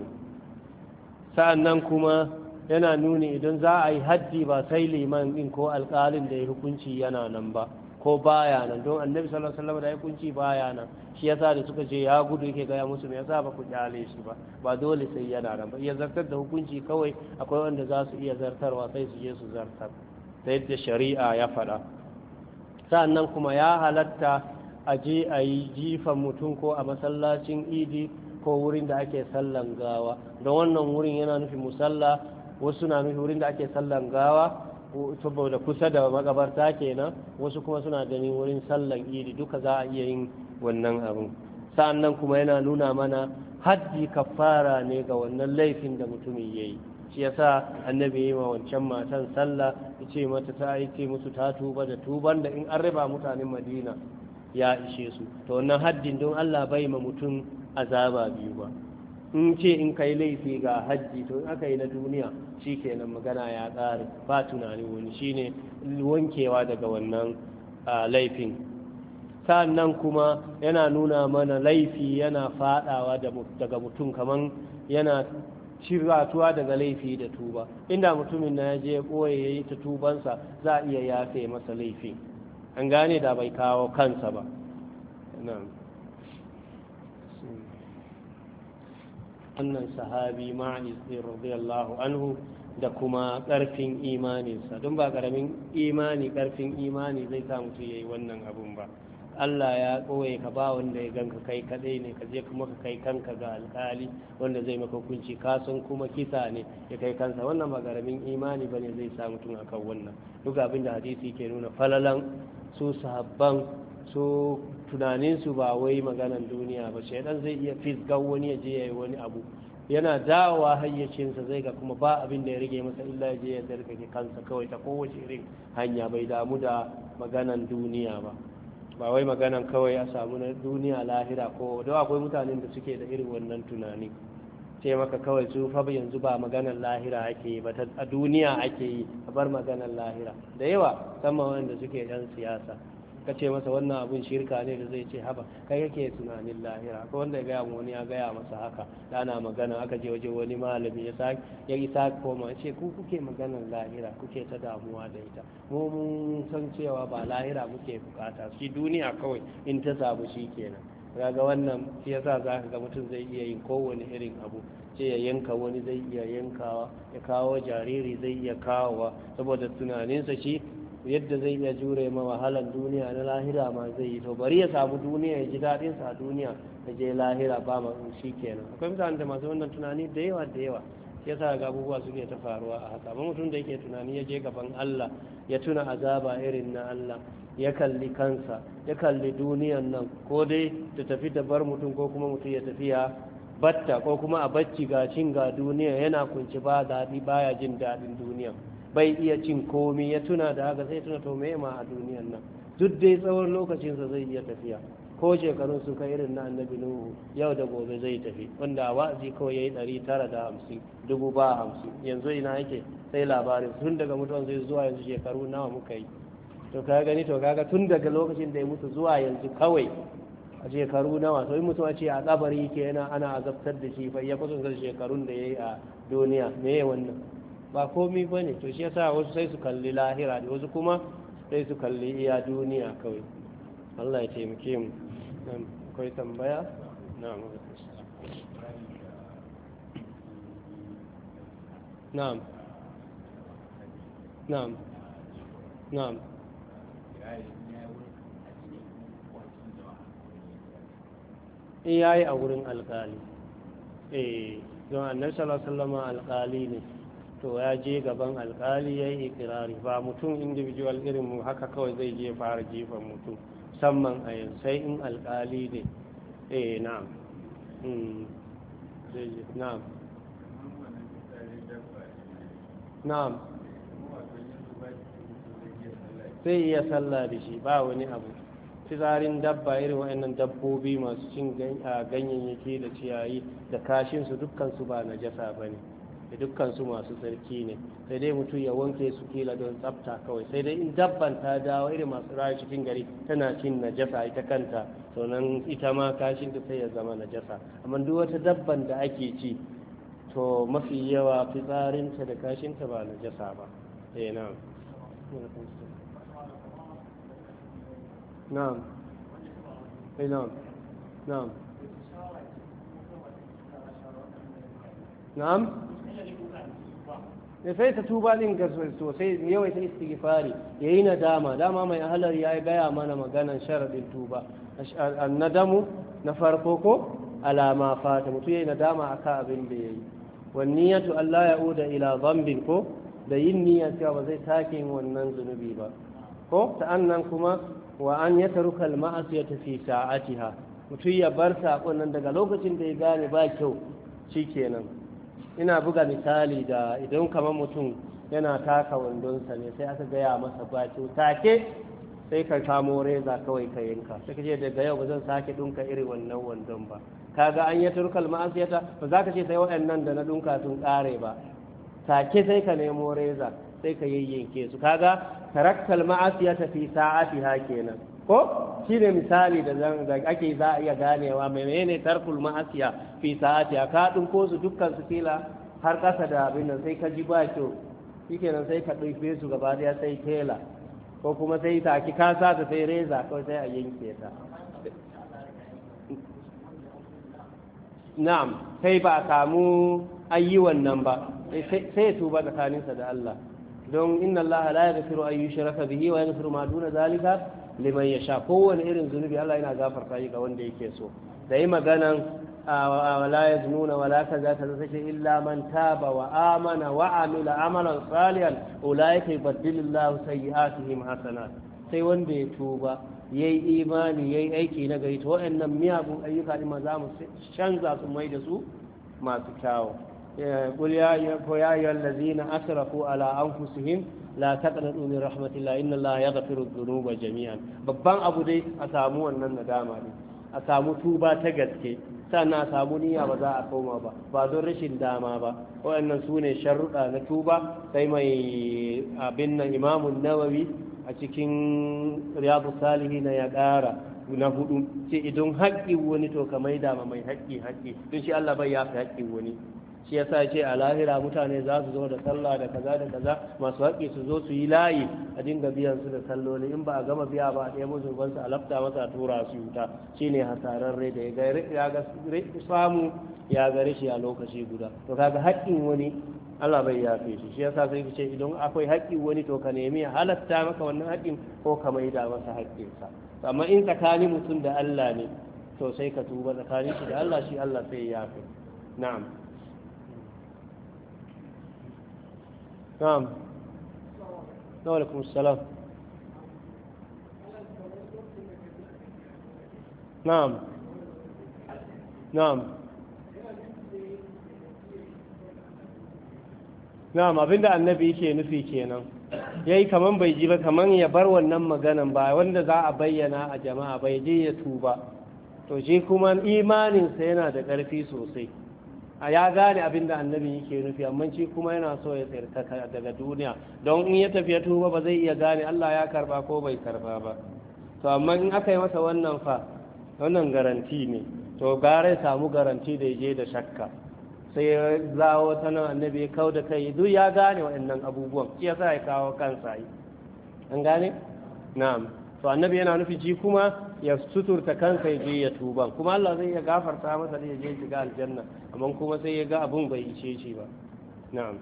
Sa'annan kuma yana nuni idan za a yi haddi ba sai liman din ko alƙalin da ya hukunci yana nan ba ko baya nan, don annabi sallallahu alaihi wasallam da ya hukunci baya nan, shi yasa da suka ce ya gudu yake gaya musu me yasa ba ku kyale shi ba dole sai yana nan ba, iya zartar da hukunci kawai akwai wanda za su iya zartarwa sai su je su zartar ta yadda shari'a ya faɗa. Sa'annan kuma ya halatta a je a yi jifan mutum ko a masallacin idi ko wurin da ake sallan gawa, don wannan wurin yana nufin musalla, wasu na nufin wurin da ake sallan gawa saboda kusa da makabarta kenan, wasu kuma suna ganin wurin sallan idi, duka za a iya yin wannan abin. Sa'annan kuma yana nuna mana haddi kafara ne ga wannan laifin da mutumin yayi, shi yasa annabi yayi wa wancan matan sallah yace mata ta aike musu ta tuba da tuban da in an raba mutanen Madina ya ishe su. To wannan haddin don Allah bai ma mutum azaba biyu ba, in ce in kai laifi ga hajji to in aka yi na duniya shi kenan magana ya ƙare ba tunanin wani, shine wankewa daga wannan laifin. Sa'annan kuma yana nuna mana laifi yana fadawa daga mutum, kaman yana ciratuwa daga laifi da tuba, inda mutumin na je ɓoye ya yi ta tubansa za a iya yafe masa laifi, an gane da bai kawo kansa ba. wannan sahabi Ma'iz radiyallahu anhu da kuma ƙarfin imaninsa, don ba ƙaramin imani ƙarfin imani zai sa mutum ya yi wannan abun ba. Allah ya ɓoye ka ba wanda ya ganka kai kaɗai ne, ka je kuma ka kai kanka ga alƙali wanda zai maka hukunci, ka san kuma kisa ne ya kai kansa, wannan ba ƙaramin imani bane zai sa mutum akan wannan. Duk abin da hadisi ke nuna falalan su sahabban, su tunaninsu ba wai maganan duniya ba, shaidan zai iya fisgan wani ya je ya yi wani abu, yana dawowa hayyacinsa zai ga kuma ba abin da ya rage masa illa ya je ya zargage kansa kawai ta kowace irin hanya, bai damu da maganan duniya ba wai maganan kawai a samu na duniya lahira ko da akwai mutanen da suke da irin wannan tunani, ce maka kawai su fa yanzu ba maganan lahira ake yi ba, a duniya ake yi, a bar maganan lahira. Da yawa musamman wanda suke yan siyasa ka ce masa wannan abun shirka ne da zai ce haba kai kake tunanin lahira, ko wanda ya gaya wani ya gaya masa haka da ana magana, aka je waje wani malami ya isa koma ce ku kuke maganar lahira kuke ta damuwa da ita, mu mun san cewa ba lahira muke bukata, shi duniya kawai in ta samu shi kenan. kaga wannan shi yasa za ka ga mutum zai iya yin kowane irin abu, ce ya yanka wani zai iya yankawa, ya kawo jariri zai iya kawowa, saboda tunaninsa shi yadda zai iya jure ma wahalan duniya na lahira ma zai yi, to bari ya samu duniya ya ji daɗin sa a duniya da je lahira ba ma shi kenan. Akwai mutanen da masu wannan tunani da yawa shi yasa ga abubuwa suke ta faruwa a haka. Amma mutum da yake tunani ya je gaban Allah ya tuna azaba irin na Allah, ya kalli kansa, ya kalli duniyan nan, ko dai ta tafi da bar mutum ko kuma mutum ya tafi ya batta, ko kuma a bacci ga cin ga duniya, yana kunci ba daɗi baya jin daɗin duniya, bai iya cin komi, ya tuna da haka sai tuna to me ma a duniyan nan, duk dai tsawon lokacinsa zai iya tafiya, ko shekarun sun kai irin na annabi nuhu yau da gobe zai tafi, wanda wa'azi kawai yayi 950 dubu ba 50 yanzu ina yake sai labarin tun daga mutuwan zai zuwa yanzu shekaru nawa muka yi. to ka gani to kaga tun daga lokacin da ya mutu zuwa yanzu kawai a shekaru nawa. to in mutum a ce a kabari yake yana ana azabtar da shi fa ya kusa shekarun da yayi a duniya me wannan ba komi bane. to shi yasa wasu sai su kalli lahira da wasu kuma sai su kalli iya duniya kawai. Allah ya taimake mu. akwai tambaya? na'am na'am na'am na'am yayi a wurin alkali don annabi sallallahu alaihi wasallam alkali ne, to ya je gaban alkali yayi ikirari. ba mutum individual irin mu haka kawai zai je fara jefan mutum musamman a yanzu sai in alkali ne. na'am na'am na'am sai iya sallah da shi ba wani abu. fizarin dabba irin wa'annan dabbobi masu cin ganyayyaki da ciyayi da kashinsu dukkansu ba najasa ba ne, da dukkansu masu tsarki ne, sai dai mutum ya wanke su kila don tsafta kawai. sai dai in dabban ta dawo irin masu rayu cikin gari tana cin najasa ita kanta, to nan ita ma kashin ta sai ya zama najasa. amma duk wata dabban da ake ci to mafi yawa fitsarinta da kashinta ba najasa ba. na'am نعم نعم نعم نعم sai ta tuba din ga sosai yawaita istighfari yayi nadama. dama mai ahalar yayi gaya mana maganan sharadin tuba. annadamu na farko ko alama fata mutu yayi nadama akan abin da yayi. wan niyatu alla yauda ila dhanbin ko da yin niyya cewa ba zai sake yin wannan zunubi ba ko ta'annan kuma wa an yatruka al-ma'asiyata fi sa'atiha mutum ya bar sakon nan daga lokacin da ya gane ba kyau shikenan. ina buga misali da idan kamar mutum yana taka wandonsa ne sai aka gaya masa ba kyau take sai ka kamo reza kawai ka yanka sai ka ce daga yau ba zan sake dunka irin wannan wandon ba. kaga an yatruka al-ma'asiyata ba za ka ce sai waɗannan da na dunka sun kare ba, take sai ka nemo reza sai ka yayyanke su. kaga taraktal ma'asiyata fi sa'atiha kenan ko shine misali da ake za a iya ganewa menene tarkul ma'asiya fi sa'atiha. ka dinko su dukkan su kila har kasa da abin nan sai ka ji ba kyau shikenan sai ka ɗauke su gaba daya sai tela ko kuma sai taki ka sa ta sai reza ko sai a yanke ta. na'am sai ba a samu ayi wannan ba sai tuba tsakaninsa da Allah. don inna Allah la yaghfiru an yushraka bihi wa yaghfiru ma duna zalika liman yasha. kowane irin zunubi Allah yana gafarta shi ga wanda yake so. da yi maganan la yaznuna wala kaza kaza sai illa man taba wa amana wa amila amalan salihan ulaika yubaddilu Allah sayyi'atihim hasanat. sai wanda ya tuba yayi imani yayi aiki na gari to waɗannan miyagun ayyuka din ma za mu canza su mai da su masu kyawu. قل يا أيها الذين أسرفوا على أنفسهم لا تقنطوا من رحمة الله إن الله يغفر الذنوب جميعا. babban abu dai a samu wannan nadama ne, a samu tuba ta gaske, sannan a samu niyya ba za a koma ba don rashin dama ba. waɗannan su ne sharuɗa na tuba. sai mai abin nan Imamun Nawawi a cikin Riyadu Salihin ya ƙara na hudu ce idan haƙƙin wani to ka maida ma mai haƙƙi don shi Allah bai yafi haƙƙin wani. shi yasa ce a lahira mutane za su zo da sallah da kaza da kaza masu haƙƙi su zo su yi layi a dinga biyan su da salloli. in ba a gama biya ba a ɗaya musu bansu a lafta masa a tura su wuta shine hasararre da ya ga samu ya gare shi a lokaci guda. to kaga haƙƙin wani Allah bai yafe shi. shi yasa sai ce idan akwai haƙƙin wani to ka nemi halatta maka wannan haƙƙin ko ka maida masa haƙƙinsa. amma in tsakanin mutum da Allah ne to sai ka tuba tsakanin shi da Allah, shi Allah sai ya yafe. na'am نعم وعليكم السلام. نعم نعم na'am abinda annabi yake nufi kenan yayi kaman bai ji ba, kaman ya bar wannan maganan ba wanda za a bayyana a jama'a bai je ya tuba, to shi kuma imaninsa yana da ƙarfi sosai, a ya gane abin da annabi yake nufi, amma shi kuma yana so ya tsirkaka daga duniya, don in ya tafi ya tuba ba zai iya gane Allah ya karba ko bai karba ba. To amma in aka yi masa wannan fa, wannan garanti ne, to gara ya samu garanti da ya je da shakka, sai ya zawo ta nan annabi ya kawo da kai, duk ya gane waɗannan abubuwan, shi yasa ya kawo kansa yi, an gane? Na'am. To annabi yana nufi shi kuma ya suturta kansa ya je ya tuba, kuma Allah zai iya gafarta masa da ya je shiga aljanna, amma kuma sai ya ga abun bai ishe shi ba. Na'am.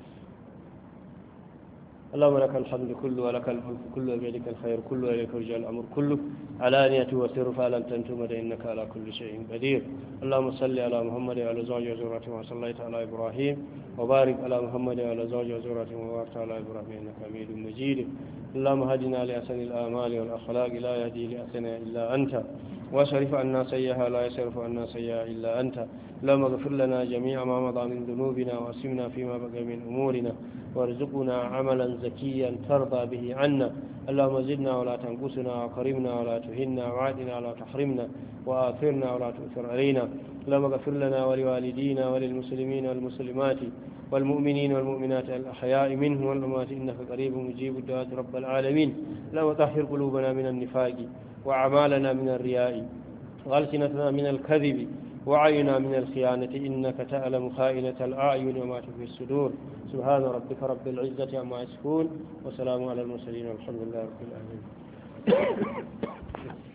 اللهم لك الحمد كله ولك الملك كله وبيدك الخير كله وإليك يرجع الأمر كله علانية وسر فلا تنتمد إنك على كل شيء قدير. اللهم صل على محمد وعلى زوجه وذريته وصليت على إبراهيم وبارك على محمد وعلى زوجه وذريته وبارك على إبراهيم إنك حميد مجيد. اللهم هدنا لأحسن الآمال والأخلاق لا يهدي لأحسنها إلا أنت، واصرف عنا سيئها لا يصرف عنا سيئها إلا أنت. اللهم اغفر لنا جميع ما مضى من ذنوبنا واسمنا فيما بقي من أمورنا، وارزقنا عملا زكيا ترضى به عنا. اللهم زدنا ولا تنقصنا، وكرمنا ولا تهنا، وعادنا ولا تحرمنا، وآثرنا ولا تؤثر علينا. اللهم اغفر لنا ولوالدينا وللمسلمين والمسلمات والمؤمنين والمؤمنات الأحياء منهم والأموات إنك قريب مجيب الدعاء رب العالمين. اللهم طهر قلوبنا من النفاق، وأعمالنا من الرياء، وألسنتنا من الكذب، وعينا من الخيانة، إنك تعلم خائنة الأعين وما تخفي الصدور. سبحان ربك رب العزة عما يصفون، وسلام على المرسلين والحمد لله رب العالمين.